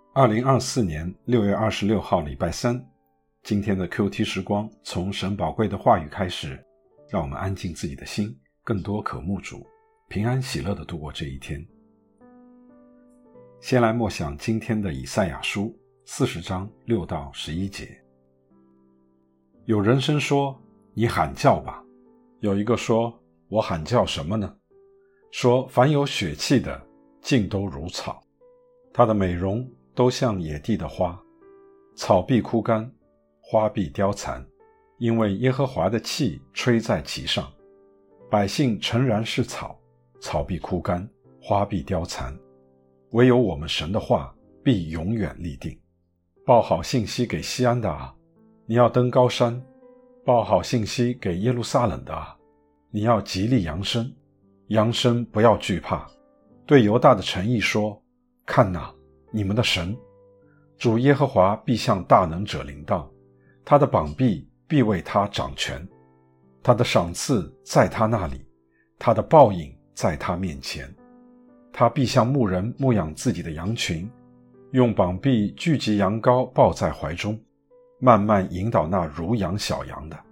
2024年6月26号礼拜三，今天的 QT 时光从神宝贵的话语开始，让我们安静自己的心，更多渴慕主，平安喜乐地度过这一天。先来默想今天的以赛亚书40章6到11节。有人声说，你喊叫吧。有一个说，我喊叫什么呢？说凡有血气的，尽都如草，它的美容都像野地的花，草必枯干，花必凋残，因为耶和华的气吹在其上。百姓诚然是草，草必枯干，花必凋残，唯有我们神的话必永远立定。报好信息给西安的啊，你要登高山；报好信息给耶路撒冷的啊，你要极力扬声，扬声不要惧怕。对犹大的城邑说，看哪，你们的神主耶和华必向大能者临到，他的膀臂必为他掌权，他的赏赐在他那里，他的报应在他面前。他必像牧人牧养自己的羊群，用膀臂聚集羊羔抱在怀中，慢慢引导那如羊小羊的。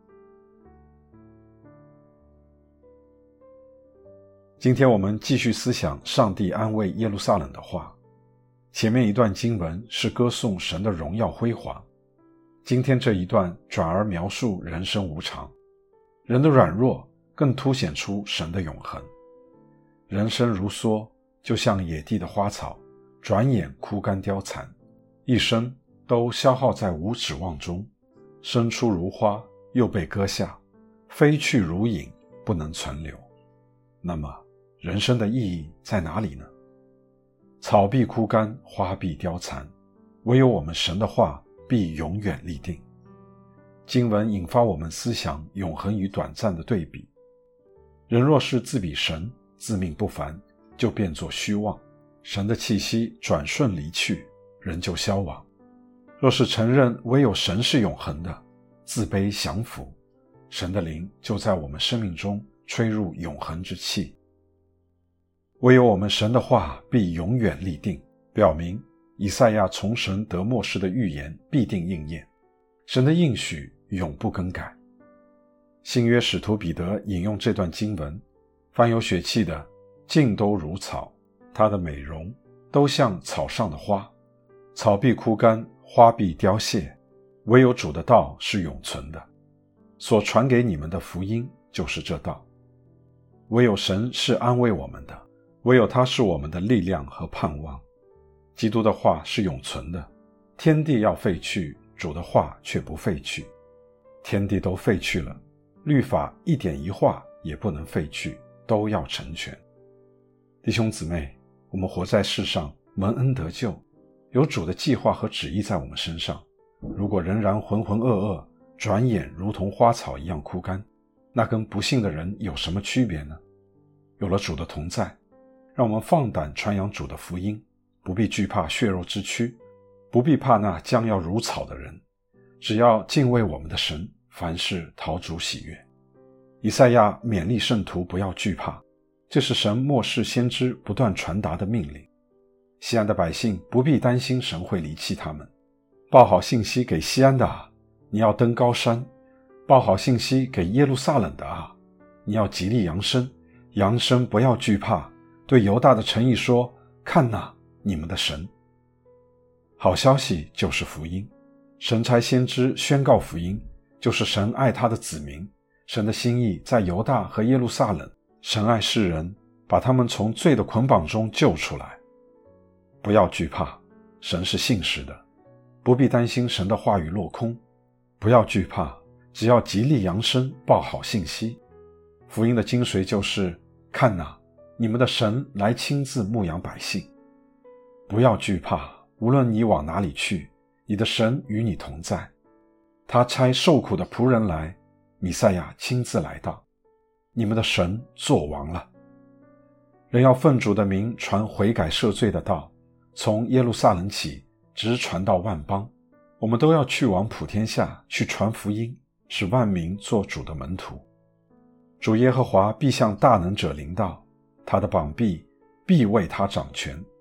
今天我们继续思想上帝安慰耶路撒冷的话。前面一段经文是歌颂神的荣耀辉煌，今天这一段转而描述人生无常，人的软弱更凸显出神的永恒。人生如梭，就像野地的花草，转眼枯干凋残，一生都消耗在无指望中，生出如花，又被割下，飞去如影，不能存留。那么人生的意义在哪里呢？草必枯干，花必凋残，唯有我们神的话必永远立定。经文引发我们思想永恒与短暂的对比。人若是自比神，自命不凡，就变作虚妄，神的气息转瞬离去，人就消亡。若是承认唯有神是永恒的，自卑降服，神的灵就在我们生命中吹入永恒之气。唯有我们神的话必永远立定，表明以赛亚从神得默示的预言必定应验，神的应许永不更改。新约使徒彼得引用这段经文，凡有血气的，尽都如草，它的美容都像草上的花，草必枯干，花必凋谢，唯有主的道是永存的。所传给你们的福音就是这道。唯有神是安慰我们的，唯有他是我们的力量和盼望。基督的话是永存的，天地要废去，主的话却不废去。天地都废去了，律法一点一画也不能废去，都要成全。弟兄姊妹，我们活在世上，蒙恩得救，有主的计划和旨意在我们身上。如果仍然浑浑噩噩，转眼如同花草一样枯干，那跟不信的人有什么区别呢？有了主的同在，让我们放胆传扬主的福音，不必惧怕血肉之躯，不必怕那将要如草的人，只要敬畏我们的神，凡事讨主喜悦。以赛亚勉励圣徒不要惧怕，这是神末世先知不断传达的命令。西安的百姓不必担心神会离弃他们。报好信息给西安的啊，你要登高山；报好信息给耶路撒冷的啊，你要极力扬声，扬声不要惧怕。对犹大的城邑说，看哪，你们的神。好消息就是福音，神差先知宣告福音，就是神爱他的子民，神的心意在犹大和耶路撒冷，神爱世人，把他们从罪的捆绑中救出来。不要惧怕，神是信实的，不必担心神的话语落空。不要惧怕，只要极力扬声，报好信息。福音的精髓就是，看哪，你们的神来亲自牧养百姓。不要惧怕，无论你往哪里去，你的神与你同在。他差受苦的仆人来，弥赛亚亲自来到，你们的神作王了。人要奉主的名传悔改赦罪的道，从耶路撒冷起，直传到万邦。我们都要去往普天下，去传福音，使万民做主的门徒。主耶和华必向大能者临到，他的膀臂必为他掌权，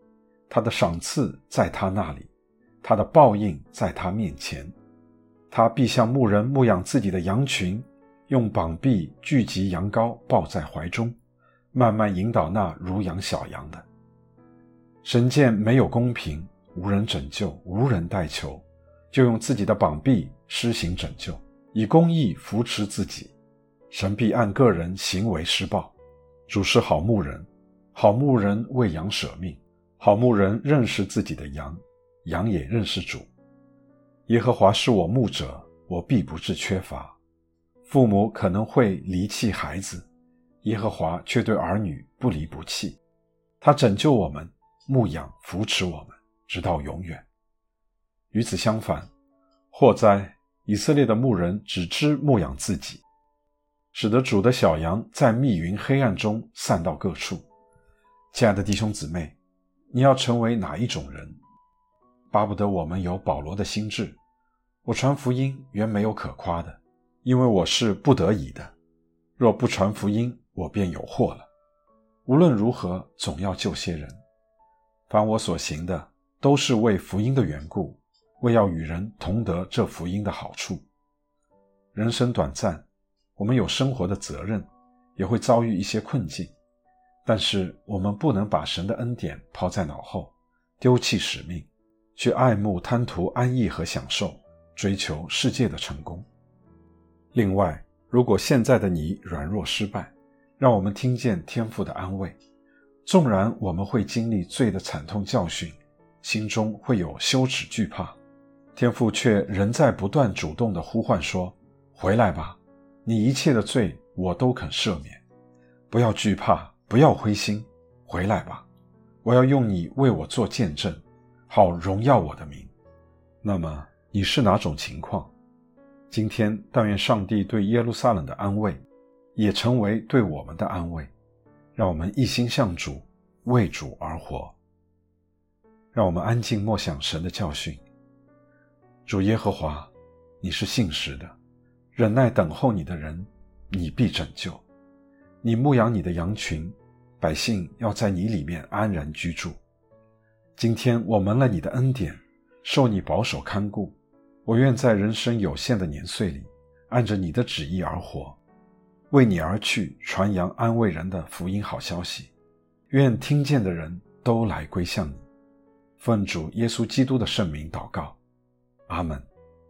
他的赏赐在他那里，他的报应在他面前。他必像牧人牧养自己的羊群，用膀臂聚集羊羔，抱在怀中，慢慢引导那如养小羊的。神见没有公平，无人拯救，无人代求，就用自己的膀臂施行拯救，以公义扶持自己。神必按个人行为施报。主是好牧人，好牧人为羊舍命，好牧人认识自己的羊，羊也认识主。耶和华是我牧者，我必不致缺乏。父母可能会离弃孩子，耶和华却对儿女不离不弃。他拯救我们，牧养扶持我们，直到永远。与此相反，祸哉，以色列的牧人只知牧养自己，使得主的小羊在密云黑暗中散到各处。亲爱的弟兄姊妹，你要成为哪一种人？巴不得我们有保罗的心志。我传福音原没有可夸的，因为我是不得已的。若不传福音，我便有祸了。无论如何，总要救些人。凡我所行的，都是为福音的缘故，为要与人同得这福音的好处。人生短暂，我们有生活的责任，也会遭遇一些困境，但是我们不能把神的恩典抛在脑后，丢弃使命，去爱慕贪图安逸和享受，追求世界的成功。另外，如果现在的你软弱失败，让我们听见天父的安慰。纵然我们会经历罪的惨痛教训，心中会有羞耻惧怕，天父却仍在不断主动地呼唤说，回来吧，你一切的罪我都肯赦免，不要惧怕，不要灰心，回来吧，我要用你为我做见证，好荣耀我的名。那么你是哪种情况？今天但愿上帝对耶路撒冷的安慰，也成为对我们的安慰，让我们一心向主，为主而活。让我们安静默想神的教训。主耶和华，你是信实的，忍耐等候你的人，你必拯救。你牧养你的羊群，百姓要在你里面安然居住。今天我蒙了你的恩典，受你保守看顾，我愿在人生有限的年岁里，按着你的旨意而活，为你而去，传扬安慰人的福音好消息。愿听见的人都来归向你。奉主耶稣基督的圣名祷告，阿们。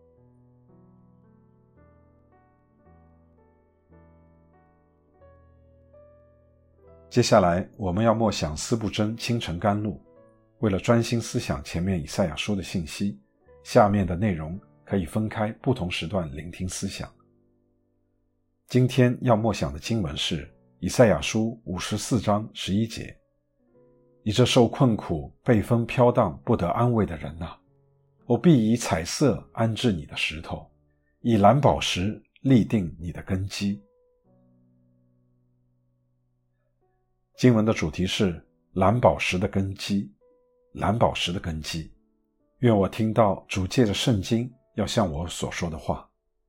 接下来我们要默想司布真清晨甘露。为了专心思想前面以赛亚书的信息，下面的内容可以分开不同时段聆听思想。今天要默想的经文是以赛亚书54章11节。你这受困苦、被风飘荡、不得安慰的人啊，我必以彩色安置你的石头，以蓝宝石立定你的根基。经文的主题是蓝宝石的根基，蓝宝石的根基。愿我听到主借着圣经要向我所说的话。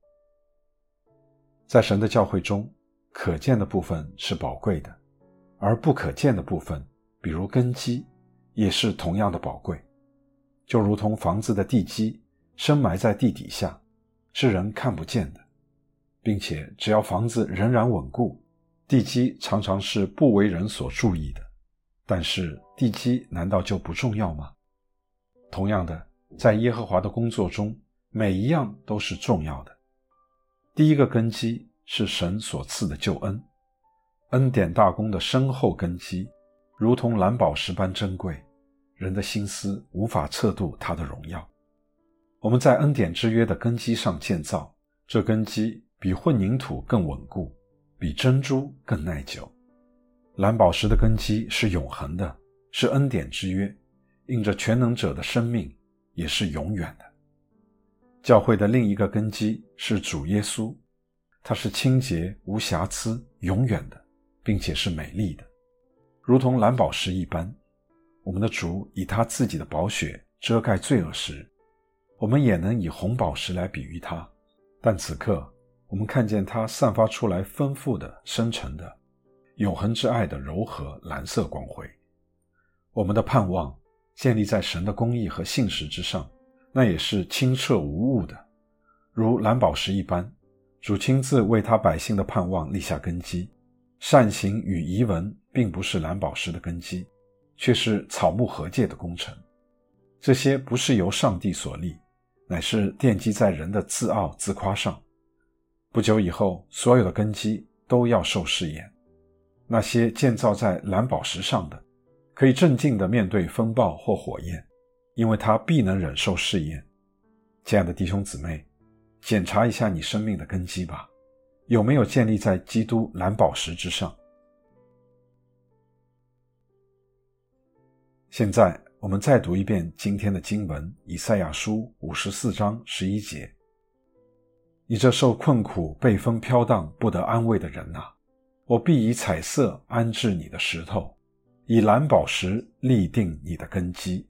在神的教会中，可见的部分是宝贵的，而不可见的部分，比如根基，也是同样的宝贵。就如同房子的地基深埋在地底下，是人看不见的，并且只要房子仍然稳固，地基常常是不为人所注意的。但是地基难道就不重要吗？同样的，在耶和华的工作中，每一样都是重要的。第一个根基是神所赐的救恩，恩典大功的深厚根基，如同蓝宝石般珍贵，人的心思无法测度它的荣耀。我们在恩典之约的根基上建造，这根基比混凝土更稳固，比珍珠更耐久。蓝宝石的根基是永恒的，是恩典之约，印着全能者的生命，也是永远的。教会的另一个根基是主耶稣，他是清洁、无瑕疵、永远的，并且是美丽的，如同蓝宝石一般。我们的主以他自己的宝血遮盖罪恶时，我们也能以红宝石来比喻他。但此刻我们看见他散发出来丰富的、深沉的、永恒之爱的柔和蓝色光辉。我们的盼望建立在神的公义和信实之上，那也是清澈无误的，如蓝宝石一般。主亲自为他百姓的盼望立下根基，善行与仪文并不是蓝宝石的根基，却是草木禾秸的工程。这些不是由上帝所立，乃是奠基在人的自傲自夸上。不久以后，所有的根基都要受试验。那些建造在蓝宝石上的，可以镇静地面对风暴或火焰，因为它必能忍受试验。亲爱的弟兄姊妹，检查一下你生命的根基吧，有没有建立在基督蓝宝石之上？现在我们再读一遍今天的经文，以赛亚书54章11节。你这受困苦、被风飘荡、不得安慰的人啊，我必以彩色安置你的石头，以蓝宝石立定你的根基。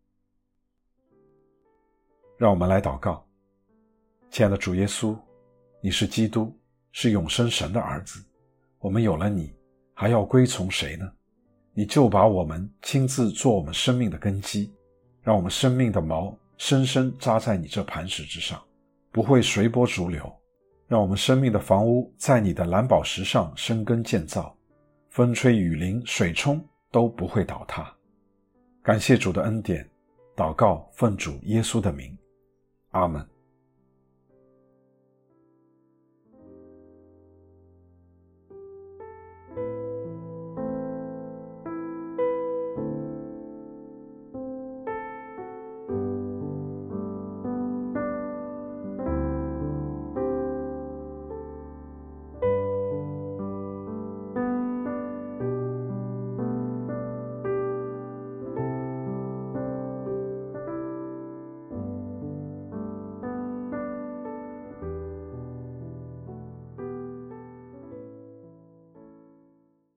让我们来祷告。亲爱的主耶稣，你是基督，是永生神的儿子，我们有了你，还要归从谁呢？你就把我们亲自做我们生命的根基，让我们生命的锚深深扎在你这磐石之上，不会随波逐流，让我们生命的房屋在你的蓝宝石上生根建造，风吹雨淋水冲都不会倒塌。感谢主的恩典，祷告奉主耶稣的名，阿们。